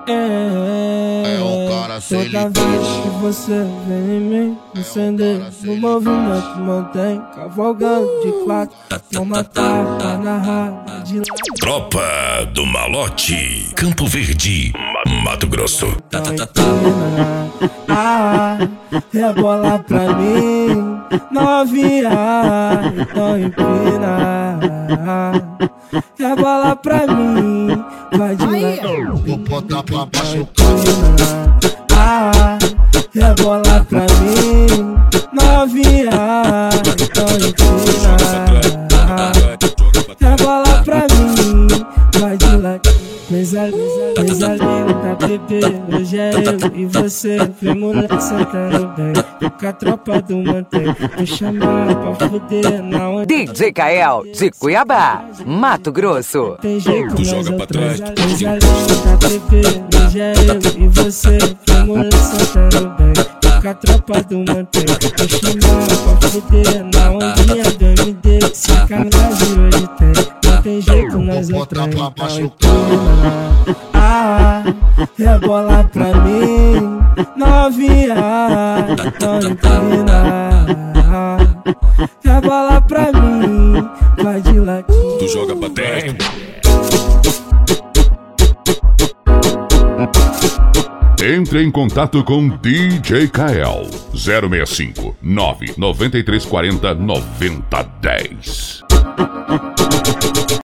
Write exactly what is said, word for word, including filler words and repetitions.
É, É o cara sem toda vez que você vem em mim, acender no movimento mantém, cavalgando de quatro, toma tapa na raba de lá. Tropa do Malote, Campo Verde, Mato Grosso. Ah, rebola pra mim, novinha, então empina. Rebola pra mim, vai de lá. Vou botar pra baixo. Ah, rebola pra mim, novinha, então empina. Rebola pra mim, vai de lá. Coisa, coisa linda, bebê, hoje é eu e você. Vem moleque sentando bem, com a tropa do mantém. Me chamar pra fuder na onda. D J Kael, de Cuiabá, Mato Grosso. Tem jeito, Tu mas joga eu pra trás, transo. Coisa linda, bebê, hoje é eu e você. Vem moleque sentando bem, com a tropa do mantém. Me chamar pra fuder na ondinha do M D. Sacanagem hoje tem. Tem jeito, nós é trem, ah, rebola pra mim, novinha, então empina. Rebola pra mim, vai de latinha. Tu joga pra trás. Entre em contato com D J Kael zero seis cinco nove nove três quatro zero nove zero um zero.